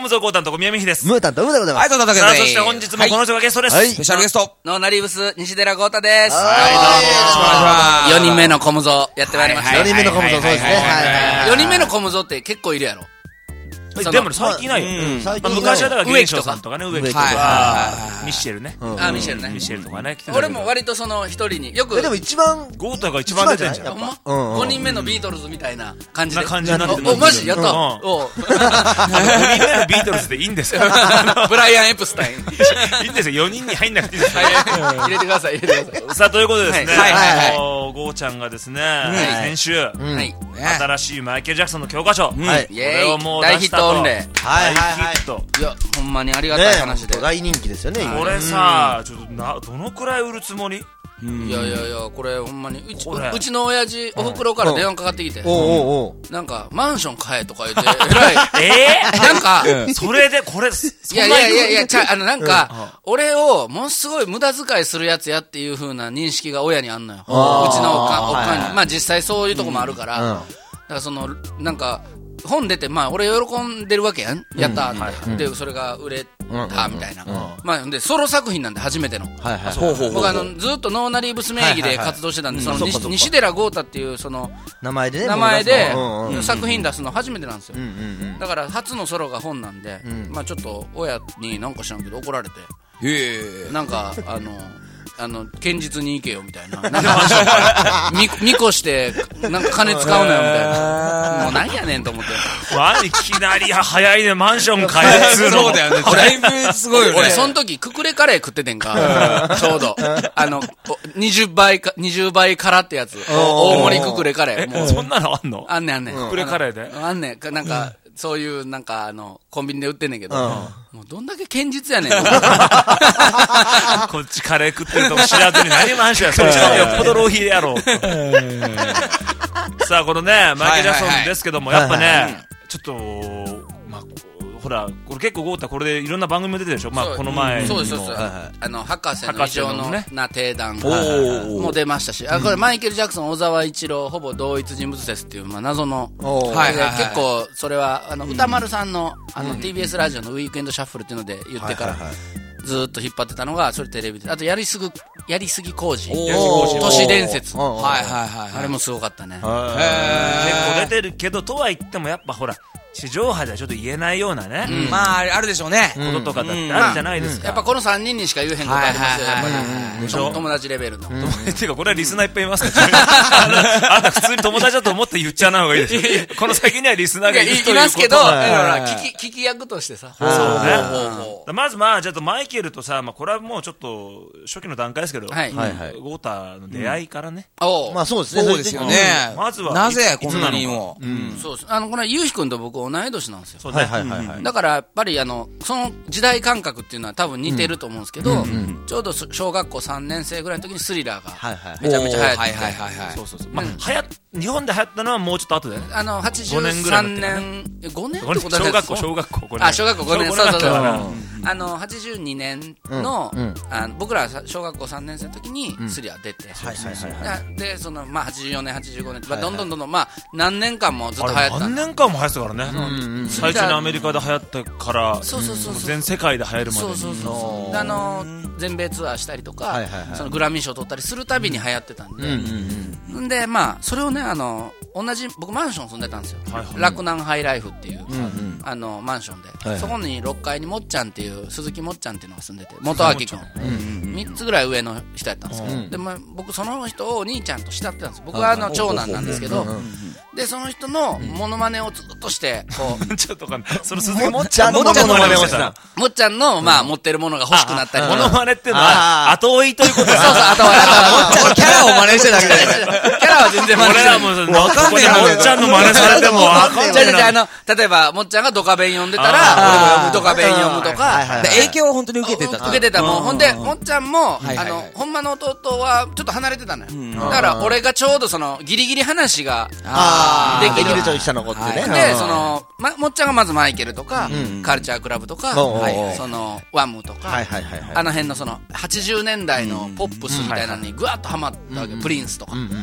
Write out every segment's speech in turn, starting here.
ムゾーコータンと小宮美です。 ムータンとムーでございます。 はい、 さあ、そして本日もこの人がゲストです。 スペシャルゲスト。 ノーナリーブス、西寺豪太です。 はい、 4人目のコムゾやってまいりました。 4人目のコムゾ、そうですね。 4人目のコムゾって結構いるやろ。 でも最近ないよ。昔はだから植木とかね、植木とはか、ミッシェルね。 ミシェルね。 ミッシェルとかね、来てたけど。 俺も割とその一人によく。 でも一番、 ゴータが一番出てんじゃん。 ほんま ?5 人目のビートルズみたいな感じで。 な感じになってる。 お、マジやった。 お。5人目のビートルズでいいんですよ。 ブライアン・エプスタイン。 いいんですよ。4人に入んなくていいですよ。 入れてください、入れてください。 さあ、ということでですね、 はいゴーちゃんがですね、先週、 はい新しいマイケル・ジャクソンの教科書、こイェれをーイ、大ヒッもう出したと。 ト御礼。 大ヒット。 いや、ほんまにありがたい話で。 大人気ですよね、今。 これさ、ちょっとどのくらい売るつもり？ いやいやいや、これほんまにこれうちの親父、お袋から電話かかってきて、なんかマンション買えとか言って、えらい。なんか、 それでこれ、 いやいやいやいや、なんか、俺をものすごい無駄遣いするやつやっていう風な認識が親にあんのよ。うちのおかんに。まあ実際そういうとこもあるから、だからその、なんか、本出て、まあ俺喜んでるわけやん。やったーって。で、それが売れたみたいな。まあで、ソロ作品なんで初めての。僕ずっとノーナリーブス名義で活動してたんで、その西寺豪太っていうその名前で作品出すの初めてなんですよ。だから初のソロが本なんで、まあちょっと親になんか知らんけど怒られて、なんか堅実に行けよみたいな。なんか見越して、なんか金使うなよみたいな。もうなんやねんと思って。 いきなり早いね、マンション買えっつうの。 そうだよね。だいぶすごいよね。 俺、その時、ククレカレー食っててんか。ちょうど。20倍からってやつ。大盛りククレカレー。 そんなのあんの？ あんねんあんねん。 ククレカレーで？ あんねん。なんか、そういう、なんか、コンビニで売ってんねんけど、もうどんだけ堅実やねん。 こっちカレー食ってるとこ知らずに何マンションや、そっちの方がよっぽど浪費やろう。さあ、このね、マイケル・ジャクソンですけども、やっぱね、ちょっと、まあ、ほら、これ結構ゴータこれでいろんな番組も出てるでしょ。まあ、この前そうです。博士の異常な定談も出ましたし、これマイケル・ジャクソン、小沢一郎、ほぼ同一人物説っていう、まあ、謎の、結構、それは、歌丸さんの、TBS ラジオのウィークエンドシャッフルっていうので言ってから、ずーっと引っ張ってたのが、それテレビで。あと、やりすぎ工事。都市伝説。あれもすごかったね。 結構出てるけど、とは言ってもやっぱほら、地上波ではちょっと言えないようなね。 まあ、あるでしょうね。 こととかだってあるじゃないですか。 やっぱこの3人にしか言えへんことありますよ、やっぱり。友達レベルの。 っていうか、これはリスナーいっぱいいますから。あんた普通に友達だと思って言っちゃわない方がいいですよ。この先にはリスナーがいるということ。 いますけど、聞き役としてさ。 そうね。まずまあ、ちょっとマイケルとさ、これはもうちょっと初期の段階ですけど、ゴータの出会いからね。 まあそうですね。 そうですよね。 まずは。 なぜこんなにも。 そうです。これ、ゆうひくんと僕同い年なんですよ。 はいだからやっぱりその時代感覚っていうのは多分似てると思うんですけど、ちょうど小学校3年生ぐらいの時にスリラーがめちゃめちゃ流行ってそうそうそう。日本で流行ったのはもうちょっと後で。 83年、5年ってこと小学校5年。 小学校5年、そうそうそう。82年の、僕ら小学校3年生の時にスリラー出て、で、84年、85年、どんどん、何年間もずっと流行った。 何年間も流行ってたからね。最初にアメリカで流行ったから、全世界で流行るまでに。 全米ツアーしたりとか、そのグラミー賞取ったりするたびに流行ってたんで、で、それをね、僕マンション住んでたんですよ。洛南ハイライフっていう、マンションで。そこに6階にもっちゃんっていう、鈴木もっちゃんっていうのが住んでて、元明君。3つぐらい上の人やったんですけど、でも僕その人をお兄ちゃんと慕ってたんですよ。僕は長男なんですけど、で、その人のモノマネをずっとして、こう。 ちょっとわかんない。その鈴木もっちゃんのモノマネをした。 もっちゃんの、持ってるものが欲しくなったり。 モノマネっていうのは、後追いということだ。 そうそう、後追い。 もっちゃんのキャラを真似してるだけで。 キャラは全然真似してない。 俺らも、わかんねえもっちゃんの真似されてもわかんない。 例えば、もっちゃんがドカベン読んでたら、俺もドカベン読むとか。 影響を本当に受けてた。 受けてたもん。ほんで、もっちゃんも、ほんまの弟はちょっと離れてたのよ。だから、俺がちょうどギリギリ話ができる。 ちょい下残ってね。 で、もっちゃんがまずマイケルとか、カルチャークラブとか、ワムとか、あの辺の80年代のポップスみたいなのにぐわっとハマったわけ。プリンスとか。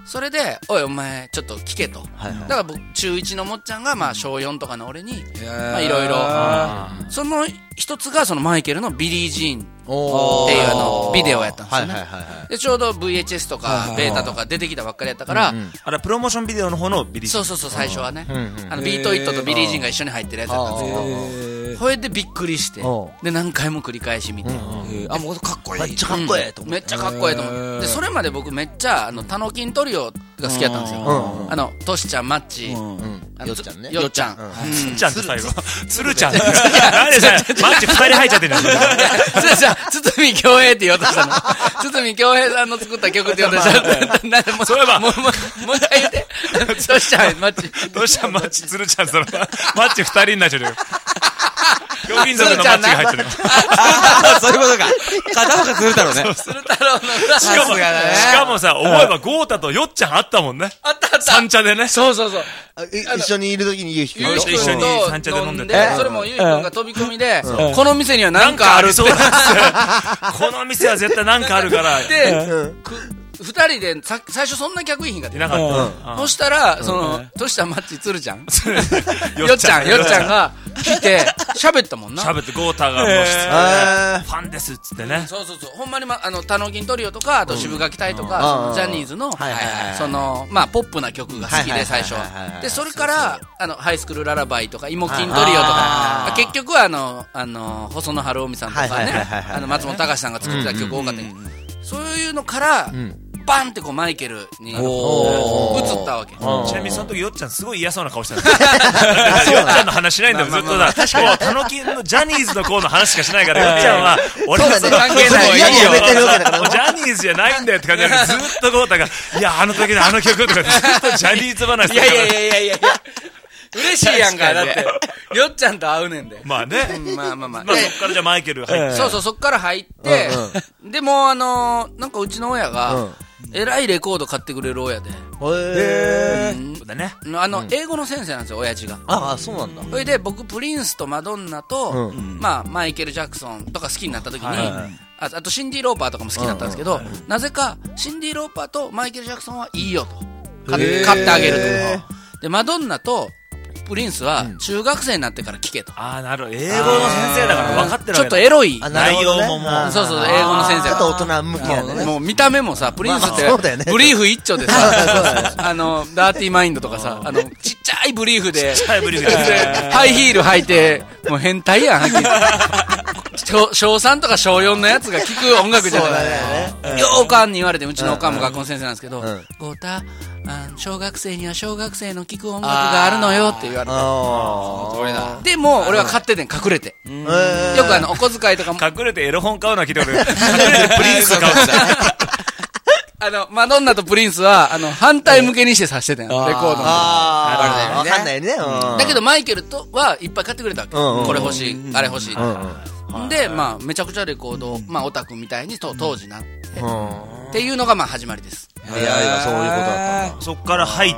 それで、おいお前ちょっと聞けと。だから僕、中1のもっちゃんが、まあ小4とかの俺に、まあいろいろ、その一つがそのマイケルのビリー・ジーンっていうビデオやったんですよね。で、ちょうど VHS とかベータとか出てきたばっかりやったから、 あれプロモーションビデオの方のビリー・ジーン。 そう、最初はね。ビート・イットとビリー・ジーンが一緒に入ってるやつやったんですけど、それでびっくりして、で、何回も繰り返し見て、 あ、もうかっこいい。 めっちゃかっこええと思って。 めっちゃかっこええと思って。で、それまで僕めっちゃ、タノキントリオが好きやったんですよ。トシちゃん、マッチ、 よっちゃんね。 よっちゃん。 つっちゃんって最後。つるちゃん。なんでさ、マッチ2人入っちゃってんだよ。 それさ、堤恭平って言おうとしたの。堤恭平さんの作った曲って言おうとしたの。 そういえば、 もう一回言って。トシちゃん、マッチ。 トシちゃん、マッチ、つるちゃん、マッチ2人になっちゃうよ。ひょうきん族のマッチが入ってる。 そういうことか。片岡鶴太郎ね。 鶴太郎の裏。 しかもさ、思えばゴータとよっちゃんあったもんね。 あった。 三茶でね。 そう。 一緒にいるときにゆうひくんと一緒に三茶で飲んでて。 それもゆうひくんが飛び込みで、この店には何かあるって。 この店は絶対何かあるから。 で、二人で最初そんな客いひんかった。 いなかった。 そしたら、トシちゃん、マッチ、つるちゃんよっちゃんが来て、喋ったもんな。 喋って、ゴータがもう、ファンですっつってね。 そう。ほんまに、タノキントリオとか、あと渋垣隊とか、ジャニーズの、まあ、ポップな曲が好きで、最初は。で、それから、ハイスクールララバイとか、イモキントリオとか、結局は、細野晴臣さんとかね、松本隆さんが作ってた曲多かった。そういうのから、バンってこうマイケルに移ったわけ。 ちなみにその時よっちゃんすごい嫌そうな顔してた。よっちゃんの話しないんだよ、ずっとだ。タノキンのジャニーズの子の話しかしないから、よっちゃんは、俺はその関係ない。 嫌にやめてるわけだから。 ジャニーズじゃないんだよって感じで、ずっとゴータが、いや、あの時のあの曲とか、ずっとジャニーズ話とか。 いや。嬉しいやんか、だって。よっちゃんと会うねんで。 まあね。 まあ。 そっからじゃあマイケル入って。 そう、そっから入って、でもなんかうちの親が、えらいレコード買ってくれる親で。 だね。 英語の先生なんですよ、親父が。 ああ、そうなんだ。 それで僕、プリンスとマドンナと、まあ、マイケル・ジャクソンとか好きになった時に、あとシンディ・ローパーとかも好きだったんですけど、なぜか、シンディ・ローパーとマイケル・ジャクソンはいいよと。買ってあげると。で、マドンナと、プリンスは中学生になってから聞けと。 ああ、なるほど。英語の先生だから分かってるわけだ。 ちょっとエロい。 内容ももう。 そう、英語の先生。 ちょっと大人向けやね。 もう見た目もさ、プリンスって、ブリーフ一丁でさ、ダーティーマインドとかさ、ちっちゃいブリーフで、ハイヒール履いて、もう変態やん、はっきり。小3とか小4のやつが聴く音楽じゃない。よおかんに言われて、うちのおかんも学校の先生なんですけど、ゴータ、小学生には小学生の聴く音楽があるのよって言われて。でも、俺は買っててん、隠れて。よくお小遣いとかも。 隠れてエロ本買うのは聞いたことない。隠れてプリンス買うマドンナとプリンスは、反対向けにして刺してたんよ、レコードの。 わかんないね。 だけど、マイケルとはいっぱい買ってくれたわけ。これ欲しい、あれ欲しい。で、まあ、めちゃくちゃレコード、まあ、オタクみたいに当時なって、っていうのがまあ始まりです。 いや、そういうことだったんだ。 そっから入って、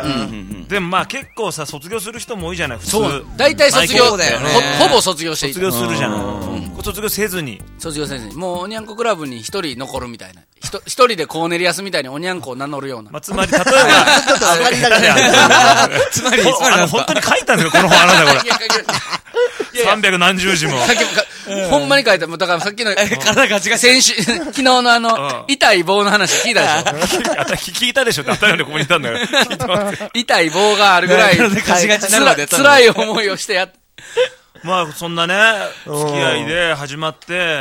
でもまあ結構さ、卒業する人も多いじゃない、普通。 そう。大体卒業だよね。ほぼ卒業していい。卒業するじゃん。卒業せずに。 卒業せずに。もう、おにゃんこクラブに一人残るみたいな。一人でコーネリアスみたいにおにゃんこを名乗るような。 まあ、つまり、例えば、ちょっと分かりながら。つまり、本当に書いたんですよ、この本、あなたこれ。300何十字も。 ほんまに書いた。だからさっきの、体ガチガチ。先週、昨日の痛い棒の話聞いたでしょ。 聞いたでしょって当たり前でここにいたんだよ。 痛い棒があるぐらい、辛い思いをしてやって。 まあそんなね付き合いで始まって、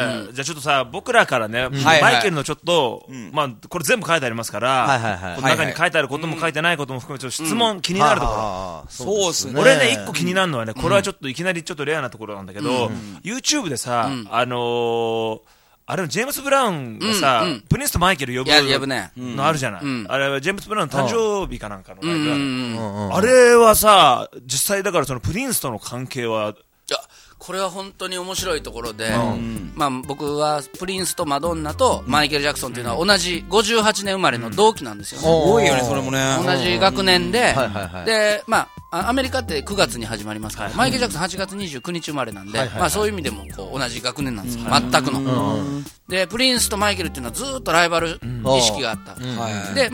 じゃあちょっとさ僕らからね、マイケルのちょっと、まあこれ全部書いてありますから、この中に書いてあることも書いてないことも含めて質問気になるところ、 そうっすね。 俺ね一個気になるのはね、これはちょっといきなりちょっとレアなところなんだけど、YouTube でさ、あれジェームス・ブラウンがさ、プリンスとマイケル呼ぶのあるじゃない。あれはジェームス・ブラウンの誕生日かなんかのライブ。あれはさ、実際だからそのプリンスとの関係は、 いや、これは本当に面白いところで、まあ僕はプリンスとマドンナとマイケル・ジャクソンっていうのは同じ58年生まれの同期なんですよね。 すごいよね、それもね。 同じ学年で、で、まあ、アメリカって9月に始まりますから、マイケル・ジャクソン8月29日生まれなんで、まあそういう意味でもこう同じ学年なんですよ。全くの。で、プリンスとマイケルっていうのはずっとライバル意識があった。で、まあ、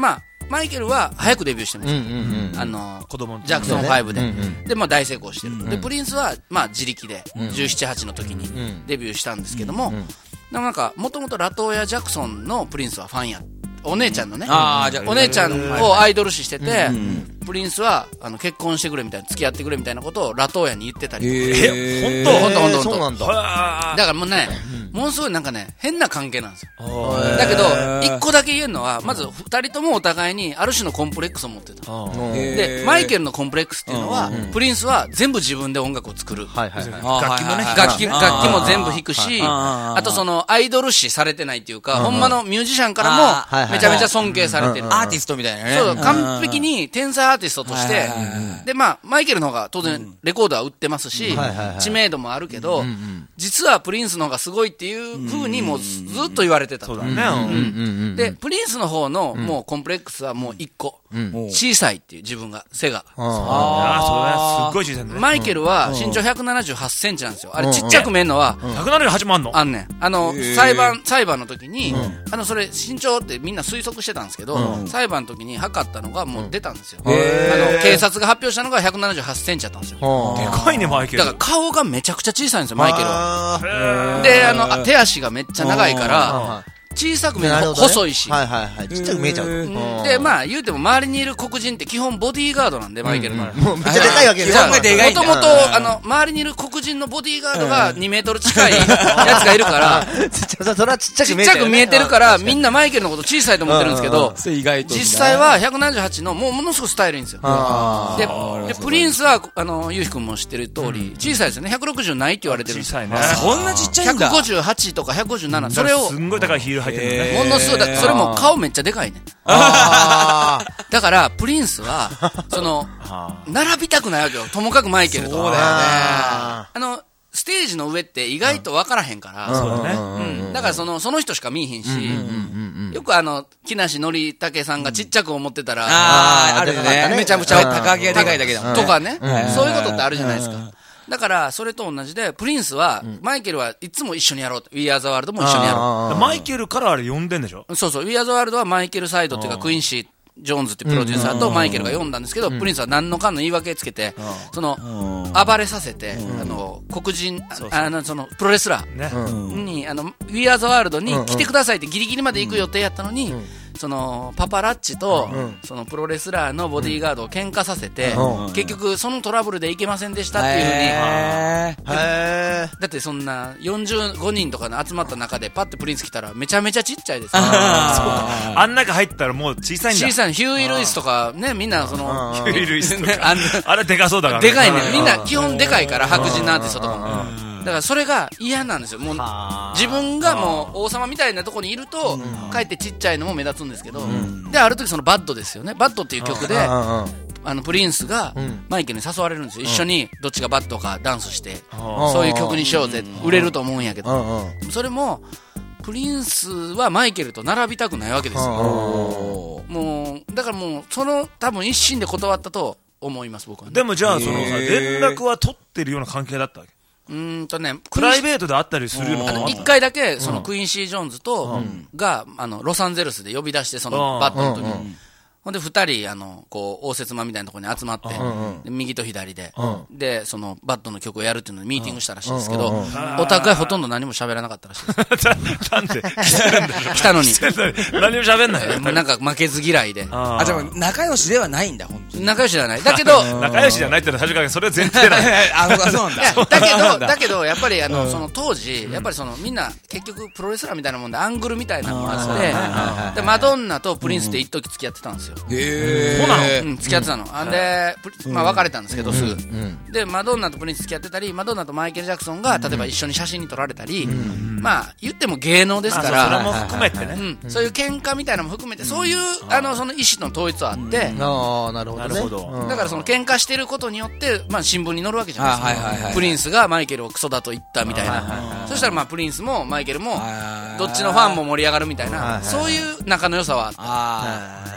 マイケルは早くデビューしてます。 子供ジャクソン5で。で、まあ大成功してる。で、プリンスは、まあ自力で、17、8の時にデビューしたんですけども、なんか、もともとラトーヤ・ジャクソンのプリンスはファンや。お姉ちゃんのね。お姉ちゃんをアイドル視してて、プリンスは結婚してくれみたいな、付き合ってくれみたいなことをラトーヤに言ってたりとか。本当そうなんだ。 だからもうね、ものすごいなんかね、変な関係なんですよ。だけど、一個だけ言えるのは、まず二人ともお互いにある種のコンプレックスを持ってた。で、マイケルのコンプレックスっていうのは、プリンスは全部自分で音楽を作る。 楽器もね、 楽器も全部弾くし、あとそのアイドル視されてないっていうか、ほんまのミュージシャンからもめちゃめちゃ尊敬されてる。 アーティストみたいなね。 そう、完璧に天才アーティストとして、で、まあ、マイケルの方が当然レコードは売ってますし、知名度もあるけど、実はプリンスの方がすごいっていう風にもうずっと言われてた。 そうだね。 で、プリンスの方のもうコンプレックスはもう一個。小さいっていう自分が、背が。 そうだね。すっごい小さいね。 マイケルは身長178センチなんですよ。あれちっちゃく見えるのは。 178もあんの？ あんねん。裁判の時に、それ身長ってみんな推測してたんですけど、裁判の時に測ったのがもう出たんですよ。警察が発表したのが178センチだったんですよ。 でかいね、マイケル。 だから顔がめちゃくちゃ小さいんですよ、マイケルは。で、手足がめっちゃ長いから、小さく見える、細いし。 ちっちゃく見えちゃう。 で、まあ、言うても周りにいる黒人って基本ボディーガードなんで、マイケルの。 もうめっちゃでかいわけですよ。もともと、周りにいる黒人のボディーガードが2メートル近いやつがいるから、 それはちっちゃく見えてるから、みんなマイケルのこと小さいと思ってるんですけど、実際は178の、ものすごくスタイルいいんですよ。で、プリンスは、ゆうひくんも知ってる通り、小さいですよね。160ないって言われてるんですよ。 小さいね。 そんなちっちゃいんだ。 158とか157。それを。 すんごい高いヒール履いてるね。 ものすごい、それも顔めっちゃでかいね。だから、プリンスは、並びたくないわけよ。ともかくマイケルと。 そうだよね。 ステージの上って意外と分からへんから。 そうだね。 だからその人しか見えへんし、よく木梨憲武さんがちっちゃく思ってたら、 あるね。 めちゃくちゃ高木がでかいだけだもんね。 とかね。そういうことってあるじゃないですか。だから、それと同じで、プリンスは、マイケルはいつも一緒にやろうと。We Are the World も一緒にやろう。 マイケルからあれ呼んでんでしょ？ そうそう。We Are the World はマイケルサイドっていうか、クインシー・ジョーンズってプロデューサーとマイケルが読んだんですけど、プリンスは何のかんの言い訳つけて、暴れさせて、黒人、プロレスラーに、We Are the World に来てくださいってギリギリまで行く予定やったのに、パパラッチと、プロレスラーのボディーガードを喧嘩させて、結局そのトラブルで行けませんでしたっていうふうに、だってそんな45人とかの集まった中でパッてプリンス来たらめちゃめちゃちっちゃいですよ。 あん中入ったらもう小さいんだ。 小さい、ヒューイ・ルイスとかね、みんなヒューイ・ルイスとか。あれでかそうだから。 でかいね。みんな基本でかいから、白人のアーティストとかも。だからそれが嫌なんですよ。もう自分がもう王様みたいなところにいると、かえってちっちゃいのも目立つんですけど、で、ある時バッドですよね。バッドっていう曲で、プリンスがマイケルに誘われるんですよ。一緒にどっちがバッドかダンスして、そういう曲にしようぜ。売れると思うんやけど。それも、プリンスはマイケルと並びたくないわけですよ。もう、だからもう、多分一心で断ったと思います、僕は。 でもじゃあ、連絡は取ってるような関係だったわけ？プライベートで会ったりするの？ 一回だけ、クインシー・ジョーンズと、が、ロサンゼルスで呼び出して、バットの時に。ほんで、二人、応接間みたいなところに集まって、右と左で、で、バットの曲をやるっていうのでミーティングしたらしいんですけど、お互いほとんど何も喋らなかったらしいです。 なんで来たのに。 何も喋んないよ。 なんか負けず嫌いで。 じゃあ仲良しではないんだ、本当に。 仲良しではない。だけど、 仲良しじゃないってのは最初からそれは前提だね。 そうなんだ。 だけど、やっぱり、当時、やっぱりみんな、結局、プロレスラーみたいなもんで、アングルみたいなのがあって、で、マドンナとプリンスって一時付き合ってたんですよ。 そうなの？ 付き合ってたの。で、別れたんですけど、すぐ。で、マドンナとプリンス付き合ってたり、マドンナとマイケル・ジャクソンが、例えば一緒に写真に撮られたり、まあ、言っても芸能ですから、 それも含めてね。 そういう喧嘩みたいなのも含めて、そういう、その意思の統一はあって、 なるほど。 だから喧嘩してることによって、まあ、新聞に載るわけじゃないですか。プリンスがマイケルをクソだと言ったみたいな。そしたら、まあ、プリンスもマイケルも、どっちのファンも盛り上がるみたいな、そういう仲の良さはあった。 意外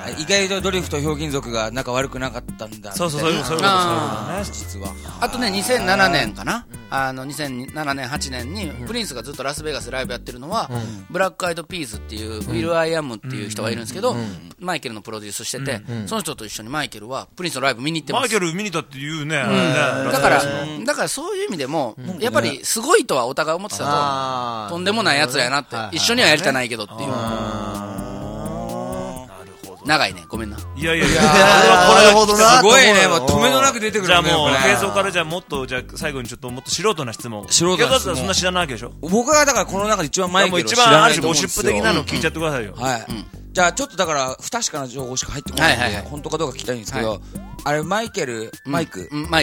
ドドリフトひょうきん族が仲悪くなかったんだ。 そういうことね、 実は。 あとね、2007年かな、2007年、8年にプリンスがずっとラスベガスでライブやってるのは、ブラックアイドピースっていうウィル・アイアムっていう人がいるんですけど、マイケルのプロデュースしてて、その人と一緒にマイケルはプリンスのライブ見に行ってます。 マイケル見に行ったっていうね。 だからそういう意味でもやっぱりすごいとはお互い思ってたと、とんでもないやつらやなって、一緒にはやりたないけどっていう。長いね、ごめんな。 いやいやいや、 これはすごいね、もう止めのなく出てくるね。 じゃあもう映像からじゃあもっと、じゃあ最後にちょっともっと素人な質問。素人だったらそんな知らないわけでしょ。 僕がだからこの中で一番マイケルを知ら一番ある種ないと思うんですよ。 ゴシップ的なの聞いちゃってくださいよ。 はい。じゃあちょっとだから不確かな情報しか入ってこないんで、本当かどうか聞きたいんですけど、あれマイケル、マイケルはあれ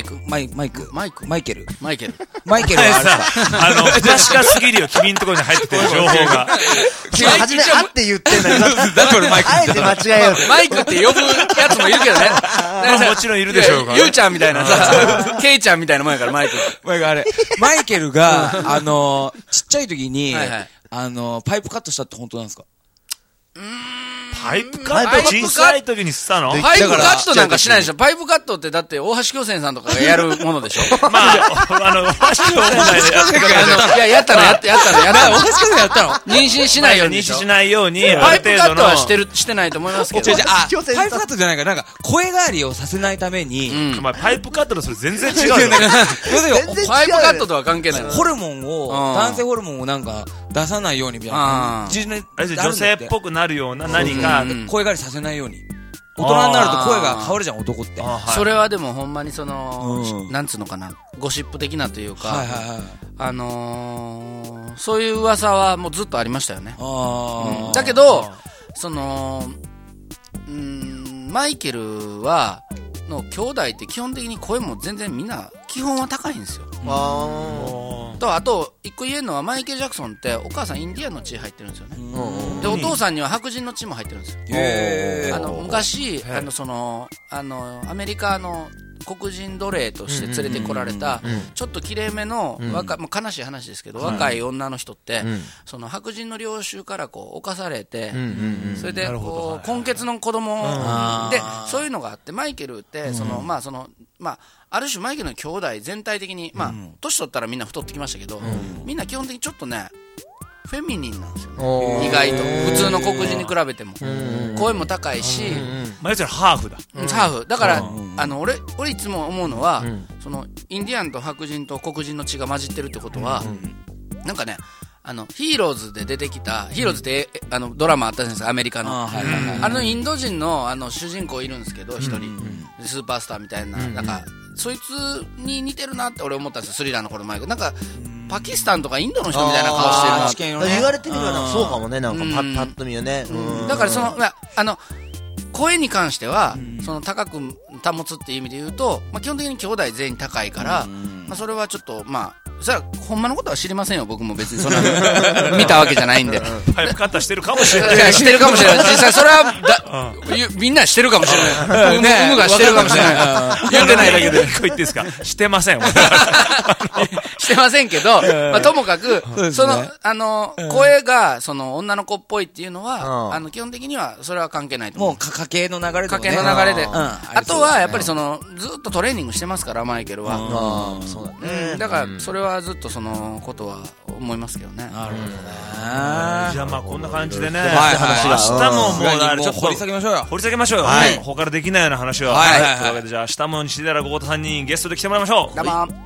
ですか？ 不確かすぎるよ、君んところに入っててる情報が。 初めあって言ってんだけど、 だからマイクあえて間違えよう。 マイクって呼ぶやつもいるけどね。 もちろんいるでしょうが。 ゆうちゃんみたいなさ、ケイちゃんみたいなもんやから、マイク。 マイケルが、ちっちゃい時に、パイプカットしたって本当なんですか？ パイプカット小さい時にしたの？ パイプカットなんかしないでしょ。パイプカットってだって大橋巨泉さんとかがやるものでしょ。 まあ、大橋巨泉いや、やったの。 大橋巨泉やったの？ 妊娠しないように。 妊娠しないように、 パイプカットはしてないと思いますけど。 パイプカットじゃないから、なんか、声変わりをさせないために。 パイプカットとそれ全然違うよ。 パイプカットとは関係ない。 ホルモンを、男性ホルモンをなんか、出さないようにみたいな。 女性っぽくなるような何か。 声変わりさせないように。大人になると声が変わるじゃん、男って。 それはでもほんまになんつうのかな、ゴシップ的なというか、そういう噂はもうずっとありましたよね。だけど、マイケルの兄弟って基本的に声も全然みんな基本は高いんですよ。あと一個言えるのは、マイケル・ジャクソンってお母さんインディアンの血入ってるんですよね。でお父さんには白人の血も入ってるんですよ。昔アメリカの黒人奴隷として連れてこられたちょっときれいめの悲しい話ですけど、若い女の人ってその白人の領主からこう侵されて、それでこう根血の子供で、そういうのがあって、マイケルってある種マイケルの兄弟全体的に年取ったらみんな太ってきましたけど、みんな基本的にちょっとねフェミニンなんですよね。意外と普通の黒人に比べても声も高いし、 まあハーフだ。 ハーフだから俺いつも思うのは、そのインディアンと白人と黒人の血が混じってるってことは、なんかね、ヒーローズで出てきた、ヒーローズってドラマあったじゃないですか、アメリカの。インド人の主人公いるんですけど、一人スーパースターみたいな、なんかそいつに似てるなって俺思ったんですよ、スリラーの頃前が。なんかパキスタンとかインドの人みたいな顔してるな。 言われてみればそうかもね、なんかパッと見よね。 だから声に関しては高く保つっていう意味で言うと、基本的に兄弟全員高いから、それはちょっとそれはほんまのことは知りませんよ、僕も別にそんな見たわけじゃないんで。 パイプカッターしてるかもしれない。 してるかもしれない。実際それはみんなしてるかもしれない。うむがしてるかもしれない。言ってないだけで。 言っていいですか？してません。 してませんけど、ともかく声が女の子っぽいっていうのは基本的にはそれは関係ないと思う。 もう家系の流れで。 家系の流れで。あとはやっぱりずっとトレーニングしてますから、マイケルは。 そうだね。 だからそれはずっとそのことは思いますけどね。 なるほどね。 じゃあこんな感じでね、 明日ももうちょっと掘り下げましょうよ。 掘り下げましょうよ。他からできないような話を。というわけで、じゃあ明日も西寺豪太さんにゲストで来てもらいましょう。 どうも。